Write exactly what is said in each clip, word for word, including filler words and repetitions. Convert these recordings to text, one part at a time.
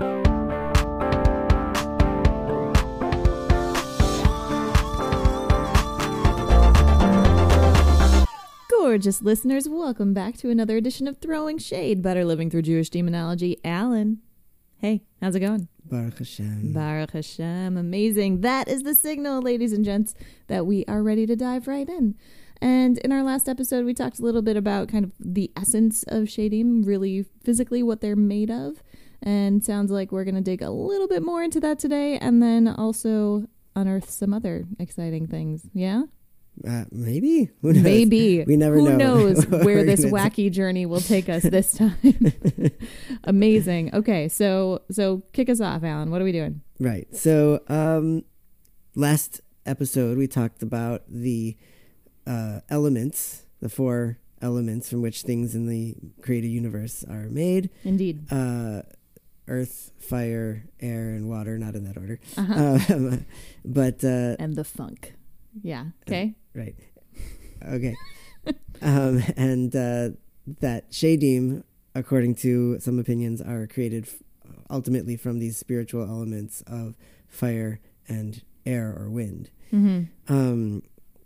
Gorgeous listeners, welcome back to another edition of Throwing Shade, Better Living Through Jewish Demonology. Alan, hey, how's it going? Baruch Hashem. Baruch Hashem. Amazing. That is the signal, ladies and gents, that we are ready to dive right in. And in our last episode, we talked a little bit about kind of the essence of shadim, really physically what they're made of. And sounds like we're going to dig a little bit more into that today, and then also unearth some other exciting things. Yeah? Uh, maybe. Who knows? Maybe. We never Who know. Who knows where this gonna wacky do. journey will take us this time. Amazing. Okay, so so kick us off, Alan. What are we doing? Right. So um, last episode, we talked about the uh, elements, the four elements from which things in the created universe are made. Indeed. Uh, earth, fire, air, and water. Not in that order. Uh-huh. Um, but... Uh, and the funk. Yeah. Okay. Right. Okay. um, and uh, that shadim, according to some opinions, are created f- ultimately from these spiritual elements of fire and air or wind. Mm-hmm. Um,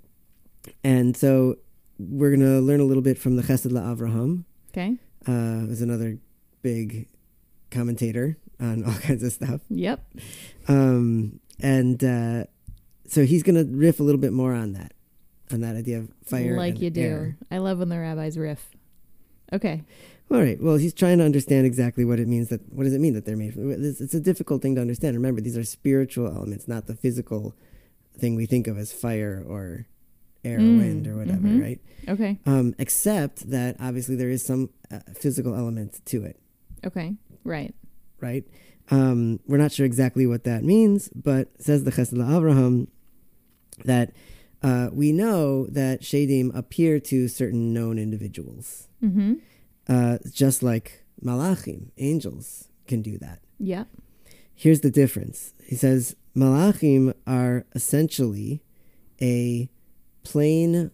and so we're going to learn a little bit from the Chesed LaAvraham. Okay. Uh, who's another big commentator on all kinds of stuff. Yep. Um, and uh, so he's going to riff a little bit more on that. On that idea of fire like and you do. air. I love when the rabbis riff. Okay. All right. Well, he's trying to understand exactly what it means. That what does it mean that they're made from? It's, it's a difficult thing to understand. Remember, these are spiritual elements, not the physical thing we think of as fire or air Mm, or wind or whatever, mm-hmm. right? Okay. Um, except that obviously there is some uh, physical element to it, Okay. Right. right? Um, we're not sure exactly what that means, but says the Chesed LaAvraham that uh, we know that shadim appear to certain known individuals. Mm-hmm. Uh, just like malachim, angels, can do that. Yep. Here's the difference. He says malachim are essentially a plain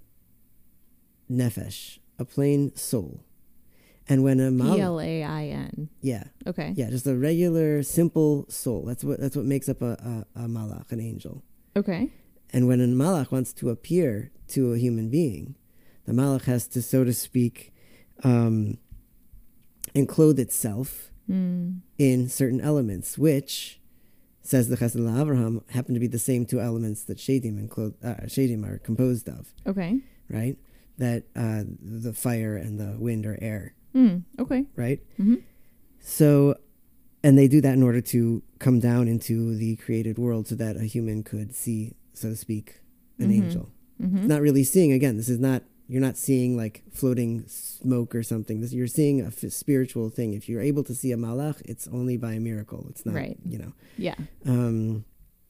nefesh, a plain soul. And when a malach, P L A I N. yeah, Okay. yeah, just a regular, simple soul. That's what that's what makes up a, a, a malach, an angel. Okay. And when a malach wants to appear to a human being, the malach has to, so to speak, um, enclothe itself Mm. in certain elements, which, says the Chesed LaAvraham, happen to be the same two elements that shadim, enclothe, uh, shadim are composed of, Okay. right? That uh, the fire and the wind or air, Mm. Okay. right? Mm-hmm. So, and they do that in order to come down into the created world so that a human could see, so to speak, an Mm-hmm. angel. Mm-hmm. It's not really seeing, again, this is not, you're not seeing like floating smoke or something. This, you're seeing a f- spiritual thing. If you're able to see a malach, it's only by a miracle. It's not, Right. you know, Yeah. um,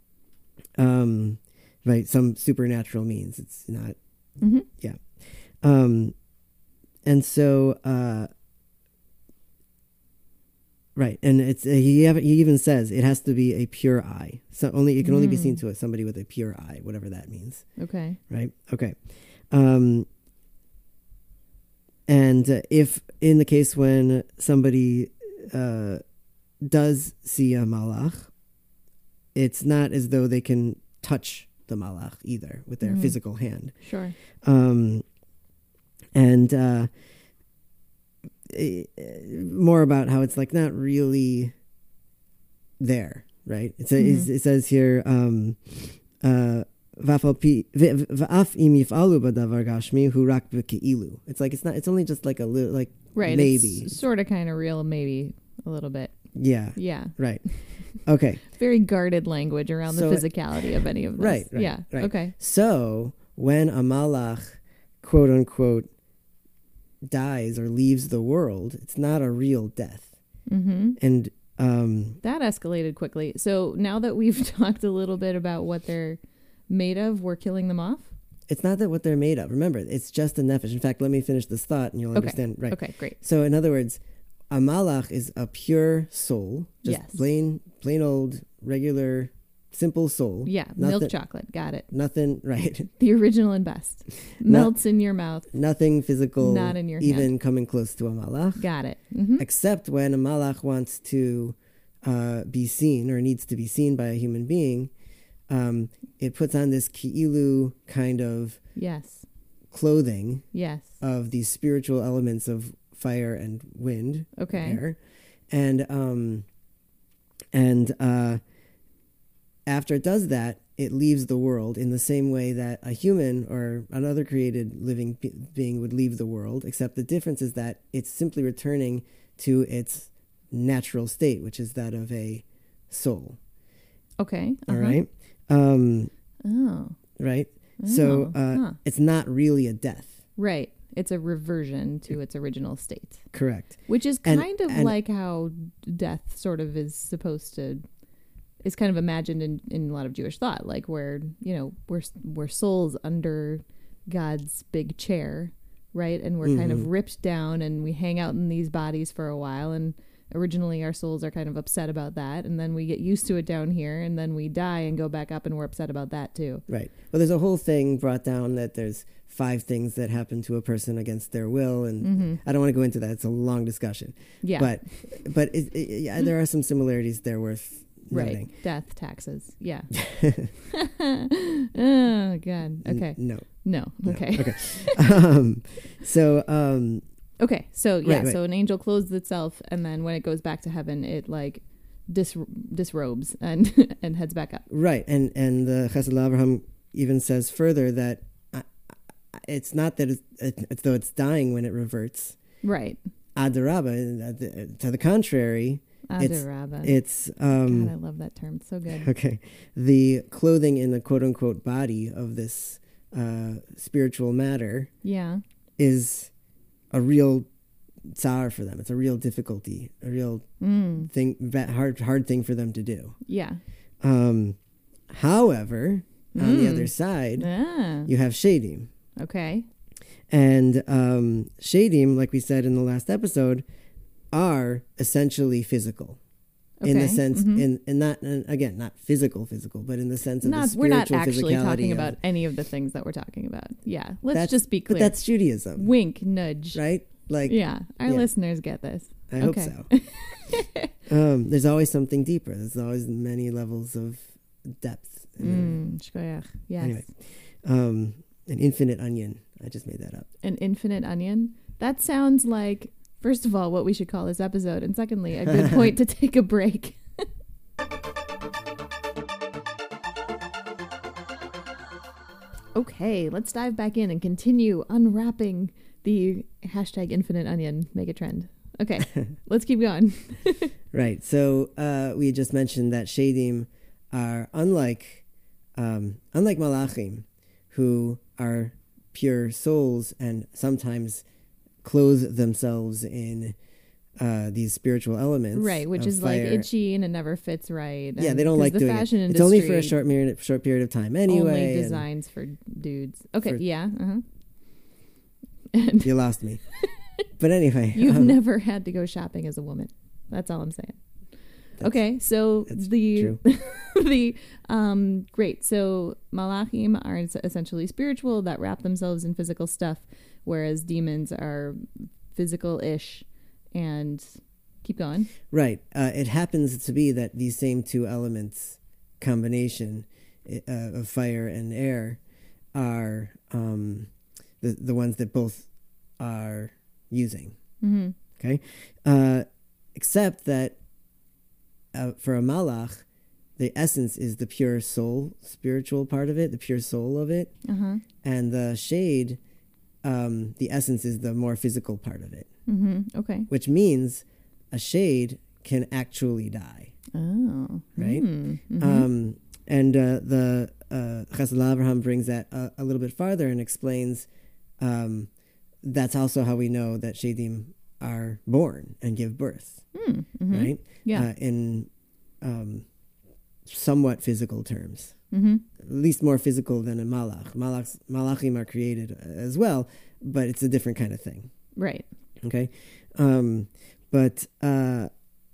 um, by some supernatural means. It's not, Mm-hmm. yeah. Um, and so, uh, right. And it's, uh, he, have, he even says it has to be a pure eye. So only, it can only be seen to somebody with a pure eye, whatever that means. Okay. Right. Okay. Um, and uh, if in the case when somebody uh, does see a malach, it's not as though they can touch the malach either with their Mhm. physical hand. Sure. Um, and uh, eh, more about how it's like not really there, right? It's a, Mhm. it says here, um, uh, "Va'af im yif'alu b'davar gashmi hu rak b'ke'ilu." It's like it's not. It's only just like a little, like Right. maybe, It's sort of kind of real, maybe a little bit. yeah, Yeah. right, okay. Very guarded language around So- the physicality of any of this. Right, right, Yeah. right. Okay. So when a malach, quote unquote, dies or leaves the world, it's not a real death. Mm-hmm. And um, That escalated quickly. So now that we've talked a little bit about what they're made of, we're killing them off? it's not that what they're made of. Remember, it's just a nefesh. In fact, let me finish this thought and you'll Okay. understand. Right. Okay, great. So in other words, a malach is a pure soul, just Yes. plain, plain old, regular, simple soul. Yeah, Nothing- milk chocolate. Got it. Nothing, right. The original and best. Melts in your mouth. Nothing physical, Not in your even hand. coming close to a malach. Got it. Mm-hmm. Except when a malach wants to uh, be seen or needs to be seen by a human being, um, it puts on this ki'ilu kind of yes clothing yes of these spiritual elements of fire and wind, okay air, and um, and uh, after it does that, it leaves the world in the same way that a human or another created living be- being would leave the world, except the difference is that it's simply returning to its natural state, which is that of a soul. okay uh-huh. All right. Um, oh right. Oh, so uh, huh. it's not really a death. Right. It's a reversion to its original state. Correct. Which is And- kind of and- like how death sort of is supposed to, is kind of imagined in, in a lot of Jewish thought, like where, you know, we're, we're souls under God's big chair, right? And we're kind of Mhm. ripped down and we hang out in these bodies for a while. And originally our souls are kind of upset about that. And then we get used to it down here and then we die and go back up and we're upset about that too. Right. Well, there's a whole thing brought down that there's five things that happen to a person against their will, and Mm-hmm. I don't want to go into that. It's a long discussion. Yeah. But but it, it, yeah, there are some similarities there worth right. noting. Death, taxes. Yeah. Oh, God. Okay. N- no. No. no. Okay. Okay. um, so um, Okay, so yeah, Right, right. so an angel clothes itself, and then when it goes back to heaven, it like dis- disrobes and and heads back up. right, and and the Chesed Avraham even says further that uh, it's not that it's, it's though it's dying when it reverts. Right. Adarabba, to the contrary, it's Adarabba. it's God, I um, love that term. It's so good. okay. The clothing in the quote unquote body of this uh, spiritual matter Yeah. is a real tsar for them. It's a real difficulty, a real Mm. thing, va- hard hard thing for them to do. Yeah. Um, however, on the Mm. other side, Ah. you have shadim. Okay. And um, shadim, like we said in the last episode, are essentially physical. In the Okay. sense, Mhm. in, in not, and again, not physical, physical, but in the sense of Not, the we're not spiritual actually talking physicality of- about any of the things that we're talking about. Yeah. Let's That's- just be But clear. that's Judaism, Wink, nudge. right? Like, Yeah. Our yeah. listeners get this. I hope Okay. so. um, there's always something deeper. There's always many levels of depth. Mm. Shkoyach. Yes. Anyway. Um, an infinite onion. I just made that up. An infinite onion. That sounds like, first of all, what we should call this episode, and secondly, a good point to take a break. Okay, let's dive back in and continue unwrapping the hashtag infinite onion megatrend. Okay, let's keep going. Right. So uh, we just mentioned that shadim are unlike um, unlike malachim, who are pure souls and sometimes clothe themselves in uh, these spiritual elements. Right, which of is like fire. itchy and it never fits right. Yeah, and- they don't 'cause like the doing fashion it. It's industry only for a short period, short period of time anyway. only and designs for dudes. Okay, for- yeah. Uh-huh. And You lost me. But anyway. you've um, never had to go shopping as a woman. That's all I'm saying. that's- Okay, so that's the true. the um great. So malachim are es- essentially spiritual that wrap themselves in physical stuff, whereas demons are physical-ish. And keep going. Right. Uh, it happens to be that these same two elements combination uh, of fire and air are um, the the ones that both are using. Mm-hmm. Okay, uh, except that uh, for a malach, the essence is the pure soul, spiritual part of it, the pure soul of it, Uh-huh. and the shade, um, the essence is the more physical part of it, Mm-hmm. Okay. which means a shade can actually die. Oh. Right? Mm. Mhm. Um, and uh, the uh, Chesed Avraham brings that a, a little bit farther and explains um, that's also how we know that shadim are born and give birth, Mm, mhm. right? Yeah. Uh, in um, somewhat physical terms, Mm-hmm. at least more physical than a malach. Malachs, malachim are created as well, but it's a different kind of thing. Right. Okay. Um, but uh,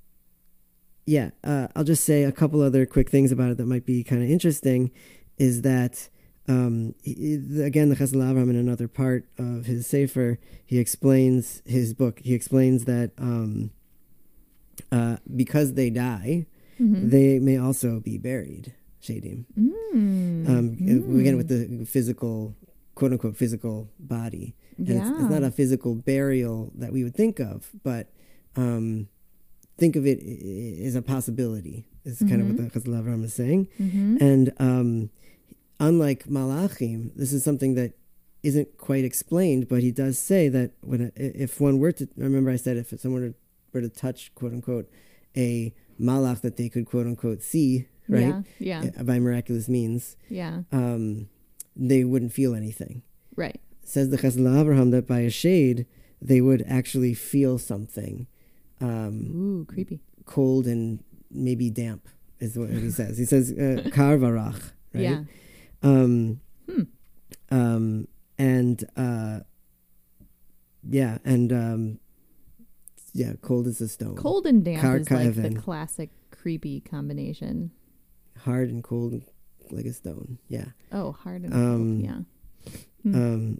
yeah, uh, I'll just say a couple other quick things about it that might be kind of interesting is that, um, he, again, the Chesed Avraham in another part of his Sefer, he explains his book, he explains that um, uh, because they die, Mm-hmm. they may also be buried. Shadim. Mm. Um, Mm. Again, with the physical, quote unquote, physical body. And Yeah. it's, it's not a physical burial that we would think of, but um, think of it as a possibility. Is kind Mm-hmm. of what the Chazal Avraham is saying. Mm-hmm. And um, unlike Malachim, this is something that isn't quite explained, but he does say that when if one were to, remember I said if someone were to touch, quote unquote, a malach that they could, quote unquote, see, right? Yeah. Yeah. By miraculous means, Yeah. um, they wouldn't feel anything. Right. Says the Chazal Avraham that by a shade, they would actually feel something. Um, Ooh, creepy. cold and maybe damp is what he says. He says uh, kar varach, right? Yeah. Um, Hmm. um, and uh, yeah, and um, yeah, cold as a stone. Cold and damp Kar is like the kaven. classic creepy combination. Hard and cold like a stone. Yeah. Oh, hard and Um, cold. Yeah. Hmm. Um,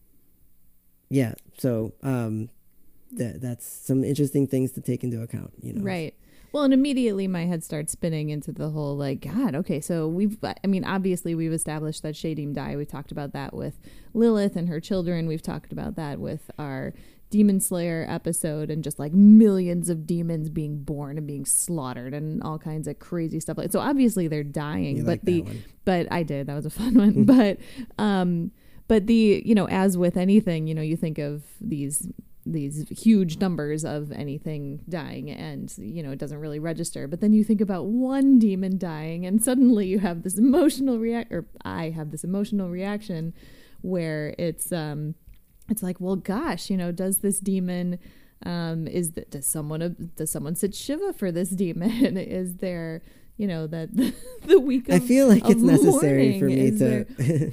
yeah. So um, that that's some interesting things to take into account. You know. Right. Well, and immediately my head starts spinning into the whole like, God, okay, so we've, I mean, obviously we've established that Shadim die. We've talked about that with Lilith and her children. We've talked about that with our Demon Slayer episode and just like millions of demons being born and being slaughtered and all kinds of crazy stuff. Like, so obviously they're dying, You but like the, that one. but I did, that was a fun one. but, um, but the, you know, as with anything, you know, you think of these these huge numbers of anything dying and, you know, it doesn't really register. But then you think about one demon dying and suddenly you have this emotional react, or I have this emotional reaction where it's, um, it's like, well, gosh, you know, does this demon, um, is that, does someone, does someone sit Shiva for this demon? Is there, you know, that the, the week of I feel like of it's necessary mourning, for me is to. there-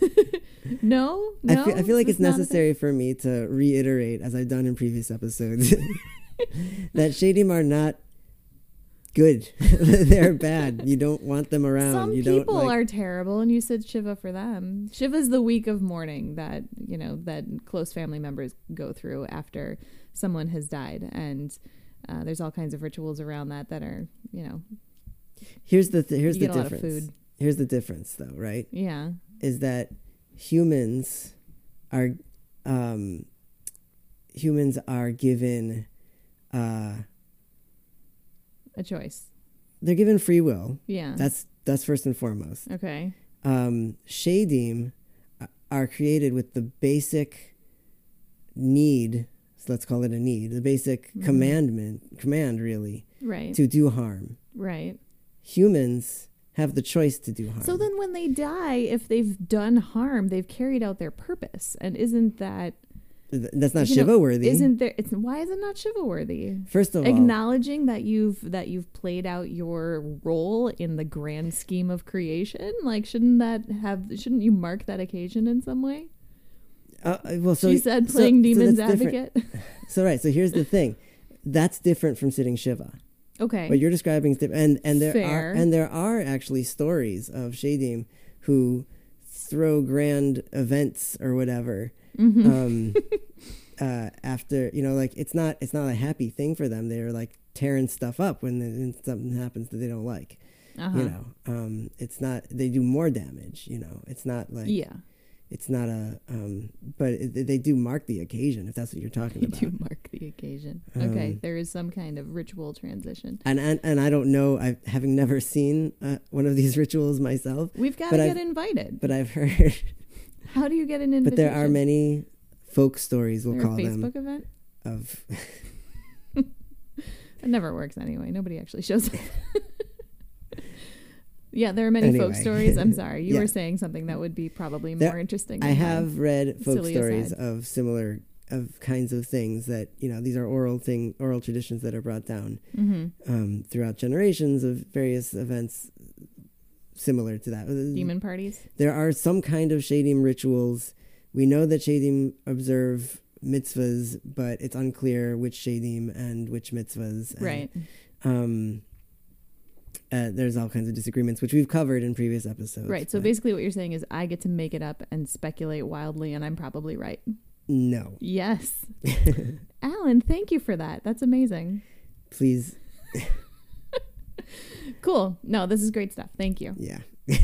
no, I no. feel, I feel like it's not a thing? necessary for me to reiterate, as I've done in previous episodes, that Shadim are not good. They're bad. You don't want them around. Some you people don't, like, are terrible, and you said Shiva for them. Shiva's the week of mourning that, you know, that close family members go through after someone has died, and uh, there's all kinds of rituals around that that are, you know, Here's the th- here's you the get a lot of difference. food. Here's the difference, though, right? Yeah, Is that humans are um, humans are given uh, a choice. they're given free will. Yeah. That's that's first and foremost. Okay. Um, Shadim are created with the basic need. So let's call it a need. The basic Mhm. commandment, command really, Right. to do harm. Right. Humans have the choice to do harm. So then when they die, if they've done harm, they've carried out their purpose. And isn't that, Th- that's not you know, Shiva worthy. isn't there, it's, why is it not Shiva worthy? First of all, Acknowledging that you've that you've played out your role in the grand scheme of creation, like shouldn't that have shouldn't you mark that occasion in some way? uh, well, so She said so- playing so demon's that's different. advocate. So right. So here's the thing. That's different from sitting Shiva. Okay. What you're describing is different, and and there Fair. are and there are actually stories of Shadim who throw grand events or whatever. Mhm. Um, uh, after you know, like it's not it's not a happy thing for them. They're like tearing stuff up when, the, when something happens that they don't like. Uh-huh. You know, um, it's not they do more damage. You know, it's not like Yeah. it's not a um, but it, they do mark the occasion if that's what you're talking You about. do mark the occasion. Okay. Um, There is some kind of ritual transition. And, and and I don't know. I having never seen uh, one of these rituals myself, We've got but to I've- get invited. but I've heard. How do you get an invitation? But there are many folk stories, we'll Is there call a them, Facebook event? of It never works anyway. Nobody actually shows up. Yeah, there are many folk Anyway. stories. I'm sorry. You Yeah. were saying something that would be probably There- more interesting. I than have read folk silly stories aside. of similar of kinds of things that you know these are oral thing oral traditions that are brought down mine. Mhm. um, throughout generations of various events similar to that. Demon parties. There are some kind of Shadim rituals. We know that Shadim observe mitzvahs, but it's unclear which Shadim and which mitzvahs. And, Right. Um, uh, there's all kinds of disagreements, which we've covered in previous episodes. Right. So but basically what you're saying is I get to make it up and speculate wildly, and I'm probably right. no. Yes. Alan, thank you for that. That's amazing. please. Cool. No, this is great stuff. Thank you. Yeah.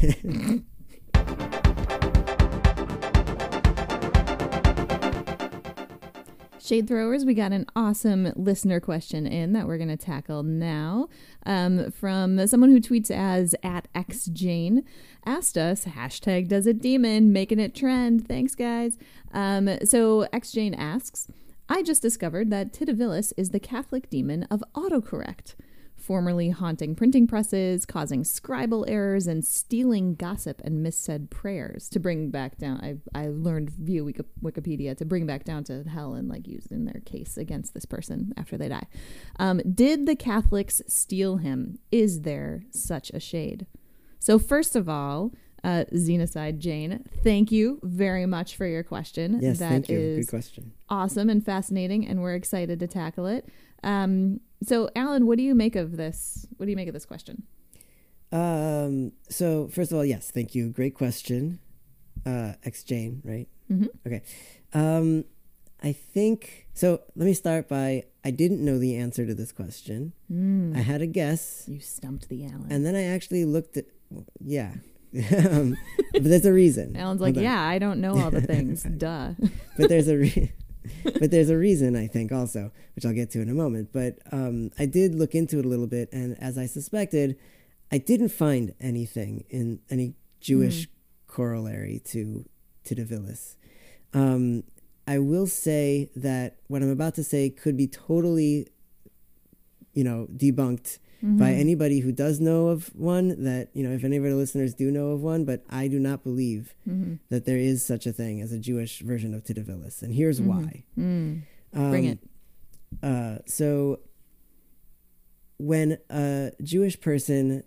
Shade throwers, we got an awesome listener question in that we're going to tackle now um, from someone who tweets as at xjane. Asked us, hashtag does it demon, making it trend. Thanks, guys. Um, so xjane asks, I just discovered that Titavilis is the Catholic demon of autocorrect, formerly haunting printing presses, causing scribal errors, and stealing gossip and missaid prayers to bring back down. I, I learned via Wiki, Wikipedia to bring back down to hell and like use in their case against this person after they die. Um, did the Catholics steal him? Is there such a shade? So first of all, uh, Xenocide Jane, thank you very much for your question. Yes, that thank you. is Good question. Awesome and fascinating, and we're excited to tackle it. Um, so, Alan, what do you make of this? What do you make of this question? Um, so first of all, yes, thank you. Great question. Uh, X Jane, right? Mm-hmm. Okay. Um, I think, so let me start by, I didn't know the answer to this question. Mm. I had a guess. You stumped the Alan. And then I actually looked at, yeah. um, but there's a reason. Alan's like, yeah, I don't know all the things. Duh. But there's a re- but there's a reason, I think, also, which I'll get to in a moment. But um, I did look into it a little bit, and as I suspected, I didn't find anything in any Jewish mm. corollary to Titavilis. Um, I will say that what I'm about to say could be totally, you know, debunked mm-hmm. by anybody who does know of one, that, you know, if any of our listeners do know of one, but I do not believe mm-hmm. that there is such a thing as a Jewish version of Titavilis. And here's mm-hmm. why. Mm. Um, Bring it. Uh, so when a Jewish person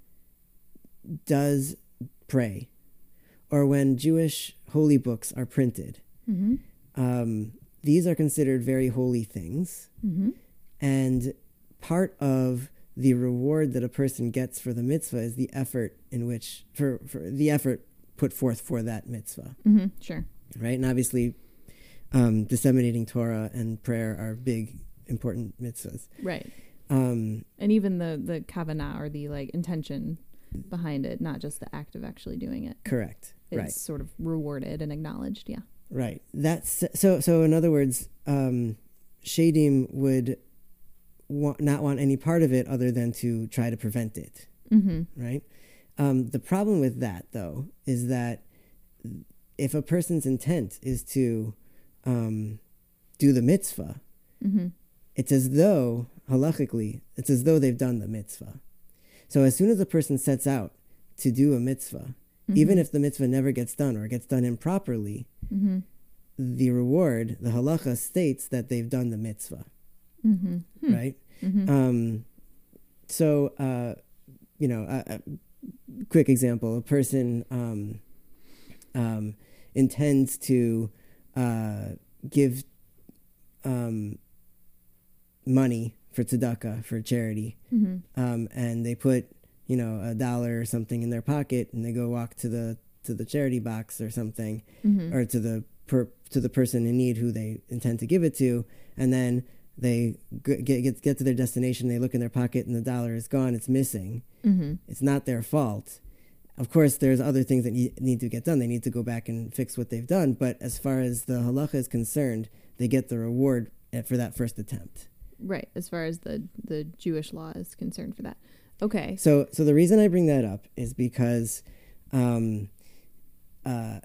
does pray, or when Jewish holy books are printed, mm-hmm. um, these are considered very holy things. Mm-hmm. And part of the reward that a person gets for the mitzvah is the effort in which, for, for the effort put forth for that mitzvah. Mm-hmm. Sure. Right? And obviously, um, disseminating Torah and prayer are big, important mitzvahs. Right. Um, and even the, the kavanah, or the like intention behind it, not just the act of actually doing it. Correct. Is right. sort of rewarded and acknowledged. Yeah. Right. That's so. So in other words, um, Shadim would wa- not want any part of it other than to try to prevent it. Mm-hmm. Right. Um, the problem with that, though, is that if a person's intent is to um, do the mitzvah, mm-hmm. it's as though halachically, it's as though they've done the mitzvah. So as soon as a person sets out to do a mitzvah, mm-hmm. even if the mitzvah never gets done or gets done improperly, mm-hmm. the reward, the halacha, states that they've done the mitzvah. Mm-hmm. Hmm. Right? Mm-hmm. Um, so, uh, you know, a, a quick example, a person um, um, intends to uh, give um, money for tzedakah, for charity, mm-hmm. um, and they put, you know, a dollar or something in their pocket, and they go walk to the to the charity box or something, mm-hmm. or to the per, to the person in need who they intend to give it to, and then they get get get to their destination. They look in their pocket, and the dollar is gone. It's missing. Mm-hmm. It's not their fault. Of course, there's other things that need to get done. They need to go back and fix what they've done. But as far as the halacha is concerned, they get the reward for that first attempt. Right, as far as the, the Jewish law is concerned for that. Okay. So so the reason I bring that up is because um, uh,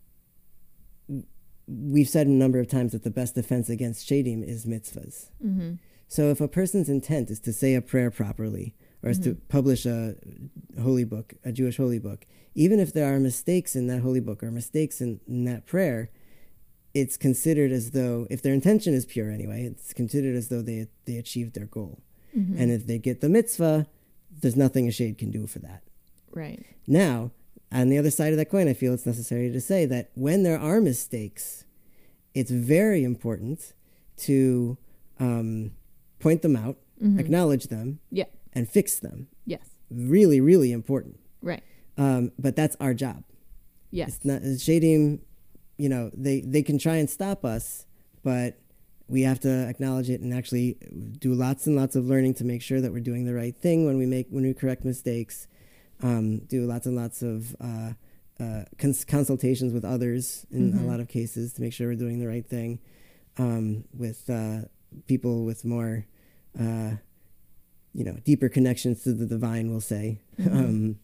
we've said a number of times that the best defense against shadim is mitzvahs. Mm-hmm. So if a person's intent is to say a prayer properly, or is mm-hmm. to publish a holy book, a Jewish holy book, even if there are mistakes in that holy book or mistakes in, in that prayer, it's considered as though, if their intention is pure anyway, it's considered as though they they achieved their goal. Mm-hmm. And if they get the mitzvah, there's nothing a shade can do for that. Right. Now, on the other side of that coin, I feel it's necessary to say that when there are mistakes, it's very important to um, point them out, mm-hmm. acknowledge them, yeah. and fix them. Yes. Really, really important. Right. Um, but that's our job. Yes. It's not shadim. You know, they, they can try and stop us, but we have to acknowledge it and actually do lots and lots of learning to make sure that we're doing the right thing when we make when we correct mistakes. Um, do lots and lots of uh, uh, cons- consultations with others in mm-hmm. a lot of cases to make sure we're doing the right thing. Um, with uh, people with more, uh, you know, deeper connections to the divine, we'll say. Mm-hmm. Um,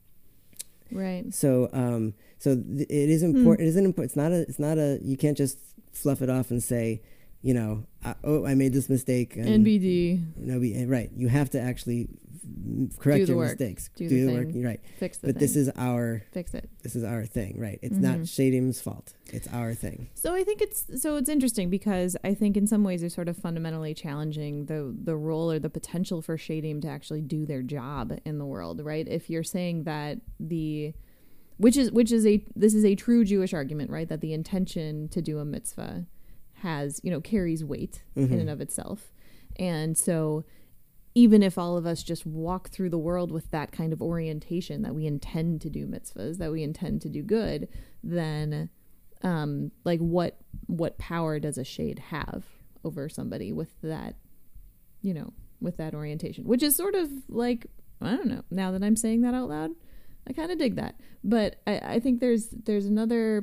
right. So, um, so th- it is important. Mm. It isn't important. It's not a. It's not a. You can't just fluff it off and say, you know, I, oh, I made this mistake. And N B D. No, be right. You have to actually correct your work. mistakes. Do, do the, the thing. work. Right. Fix the but thing. this is our. Fix it. This is our thing, right? It's mm-hmm. not Shadim's fault. It's our thing. So I think it's so it's interesting because I think in some ways they're sort of fundamentally challenging the the role or the potential for Shadim to actually do their job in the world, right? If you're saying that the which is which is a this is a true Jewish argument, right? That the intention to do a mitzvah has, you know, carries weight mm-hmm. in and of itself. And so even if all of us just walk through the world with that kind of orientation that we intend to do mitzvahs, that we intend to do good, then um, like what what power does a shade have over somebody with that, you know, with that orientation? Which is sort of like, I don't know, now that I'm saying that out loud, I kind of dig that. But I, I think there's there's another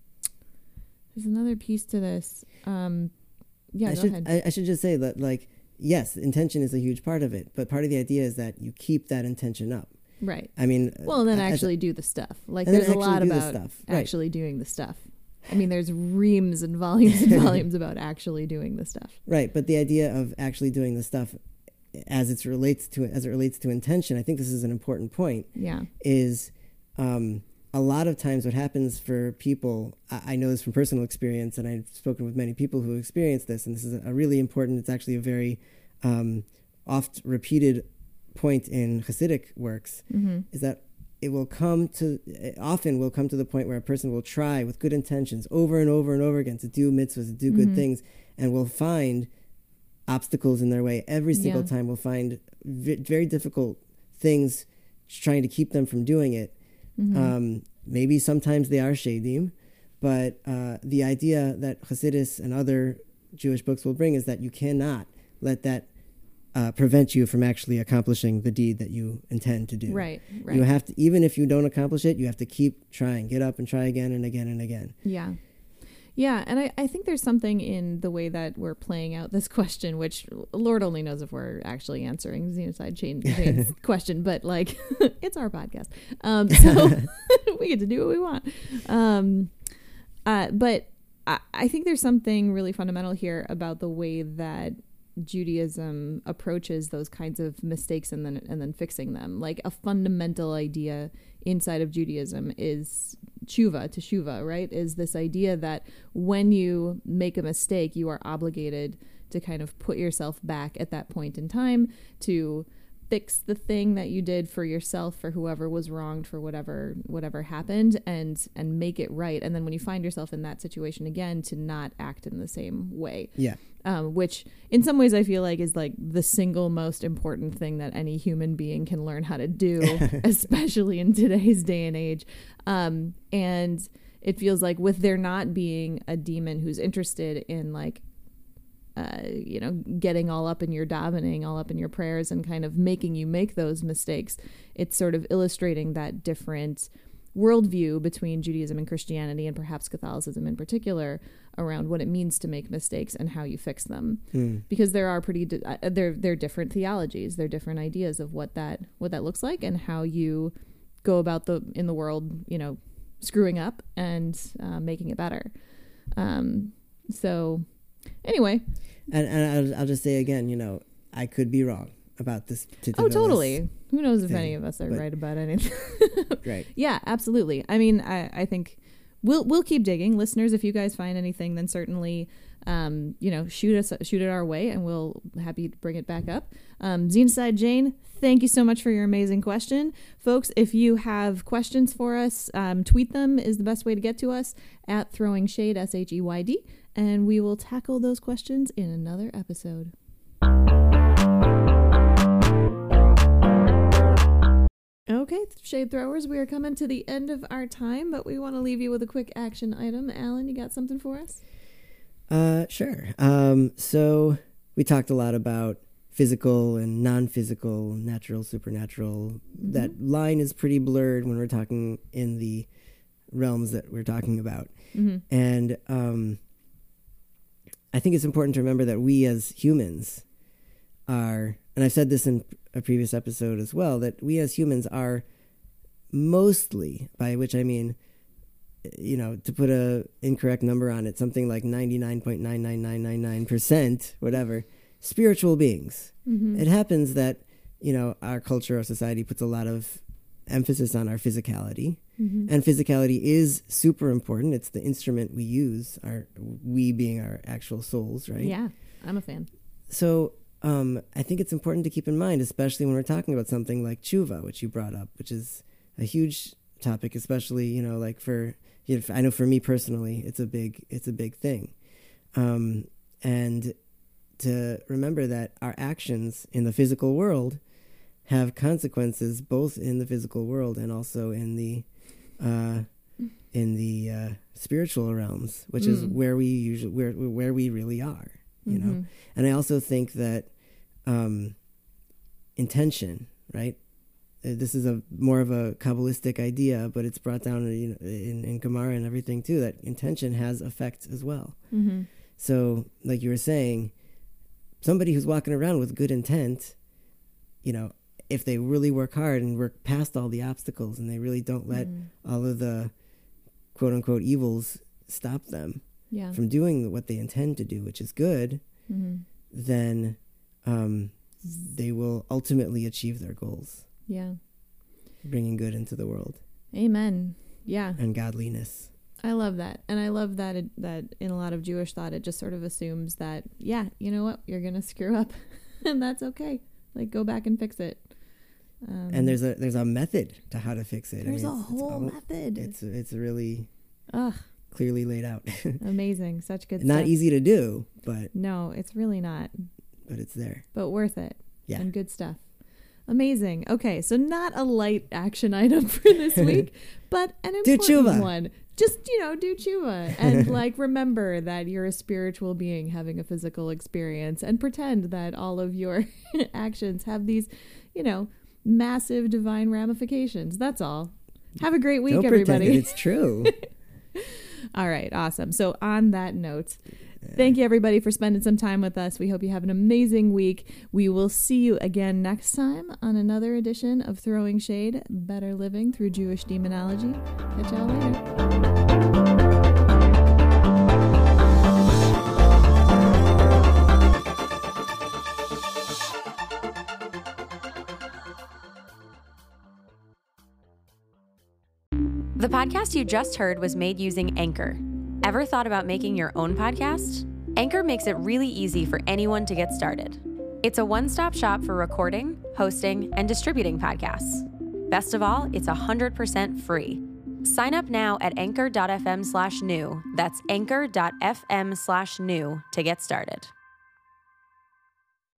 there's another piece to this. Um, yeah, I go should, ahead. I, I should just say that, like, yes, intention is a huge part of it, but part of the idea is that you keep that intention up. Right. I mean, well, and then uh, actually do the stuff. Like, and there's then a lot actually do the about stuff. Right. actually doing the stuff. I mean, there's reams and volumes and volumes about actually doing the stuff. Right, but the idea of actually doing the stuff as it relates to as it relates to intention, I think this is an important point. Yeah. Is um, a lot of times what happens for people, I, I know this from personal experience, and I've spoken with many people who experience this, and this is a really important, it's actually a very um, oft repeated point in Hasidic works, mm-hmm. is that it will come to, it often will come to the point where a person will try with good intentions over and over and over again to do mitzvahs, to do mm-hmm. good things, and will find obstacles in their way every single yeah. time. Will find v- very difficult things trying to keep them from doing it. Mm-hmm. Um, maybe sometimes they are shadim, but uh, the idea that Hasidus and other Jewish books will bring is that you cannot let that uh, prevent you from actually accomplishing the deed that you intend to do. Right, right. You have to, even if you don't accomplish it, you have to keep trying, get up and try again and again and again. Yeah. Yeah, and I, I think there's something in the way that we're playing out this question, which Lord only knows if we're actually answering Xenocide Chain, Chain's question, but like, it's our podcast. Um, so we get to do what we want. Um, uh, but I, I think there's something really fundamental here about the way that Judaism approaches those kinds of mistakes and then and then fixing them. Like a fundamental idea inside of Judaism is tshuva, teshuva, right? Is this idea that when you make a mistake, you are obligated to kind of put yourself back at that point in time to fix the thing that you did for yourself, for whoever was wronged, for whatever whatever happened, and and make it right. And then when you find yourself in that situation again, to not act in the same way. Yeah. Um, which in some ways I feel like is like the single most important thing that any human being can learn how to do, especially in today's day and age. Um, and it feels like with there not being a demon who's interested in like, uh, you know, getting all up in your davening, all up in your prayers and kind of making you make those mistakes, it's sort of illustrating that different worldview between Judaism and Christianity, and perhaps Catholicism in particular, around what it means to make mistakes and how you fix them. Mm. Because there are pretty di- uh, they're they're different theologies, they're different ideas of what that what that looks like and how you go about the in the world, you know, screwing up and uh, making it better. Um, so anyway, and and I'll, I'll just say again, you know, I could be wrong about this particular. Oh, totally. Who knows if thing, any of us are right about anything? Right. Yeah, absolutely. I mean, I, I think we'll we'll keep digging, listeners. If you guys find anything, then certainly, um, you know, shoot us shoot it our way, and we'll happy to bring it back up. Um, Xenocide Jane, thank you so much for your amazing question, folks. If you have questions for us, um, tweet them is the best way to get to us at Throwing Shade, S H E Y D, and we will tackle those questions in another episode. Okay, Shade Throwers, we are coming to the end of our time, but we want to leave you with a quick action item. Alan, you got something for us? Uh, sure. Um, so we talked a lot about physical and non-physical, natural, supernatural. Mm-hmm. That line is pretty blurred when we're talking in the realms that we're talking about. Mm-hmm. And um, I think it's important to remember that we as humans are, and I've said this in a previous episode as well, that we as humans are mostly, by which I mean, you know, to put a incorrect number on it, something like ninety-nine point nine nine nine nine nine percent, whatever, spiritual beings. Mm-hmm. It happens that, you know, our culture, our society puts a lot of emphasis on our physicality. Mm-hmm. And physicality is super important. It's the instrument we use, our we being our actual souls, right? Yeah, I'm a fan. So um, I think it's important to keep in mind, especially when we're talking about something like tshuva, which you brought up, which is a huge topic, especially, you know, like for, you know, I know for me personally, it's a big, it's a big thing. Um, and to remember that our actions in the physical world have consequences both in the physical world and also in the uh, in the uh, spiritual realms, which mm. is where we usually where where we really are, you mm-hmm. know. And I also think that um, intention, right? Uh, this is a more of a Kabbalistic idea, but it's brought down you know, in in Gemara and everything too. That intention has effect as well. Mm-hmm. So, like you were saying, somebody who's walking around with good intent, you know, if they really work hard and work past all the obstacles and they really don't let mm. all of the quote unquote evils stop them yeah. from doing what they intend to do, which is good, mm-hmm. then um, they will ultimately achieve their goals. Yeah. Bringing good into the world. Amen. Yeah. And godliness. I love that. And I love that it, that in a lot of Jewish thought, it just sort of assumes that, yeah, you know what, you're going to screw up and that's okay. Like, go back and fix it. Um, and there's a there's a method to how to fix it. There's I mean, a it's, whole it's, method. It's it's really Ugh. clearly laid out. Amazing. Such good Not stuff. easy to do, but... No, it's really not. But it's there. But worth it. Yeah. And good stuff. Amazing. Okay, so not a light action item for this week, but an important do tshuva. one. Just, you know, do tshuva. And, like, remember that you're a spiritual being having a physical experience and pretend that all of your actions have these, you know, massive divine ramifications. That's all. Have a great week, Don't everybody. Pretend it's true. All right, awesome. So on that note, thank you, everybody, for spending some time with us. We hope you have an amazing week. We will see you again next time on another edition of Throwing Shade, Better Living Through Jewish Demonology. Catch y'all later. The podcast you just heard was made using Anchor. Ever thought about making your own podcast? Anchor makes it really easy for anyone to get started. It's a one-stop shop for recording, hosting, and distributing podcasts. Best of all, it's one hundred percent free. Sign up now at anchor.fm slash new. That's anchor.fm slash new to get started.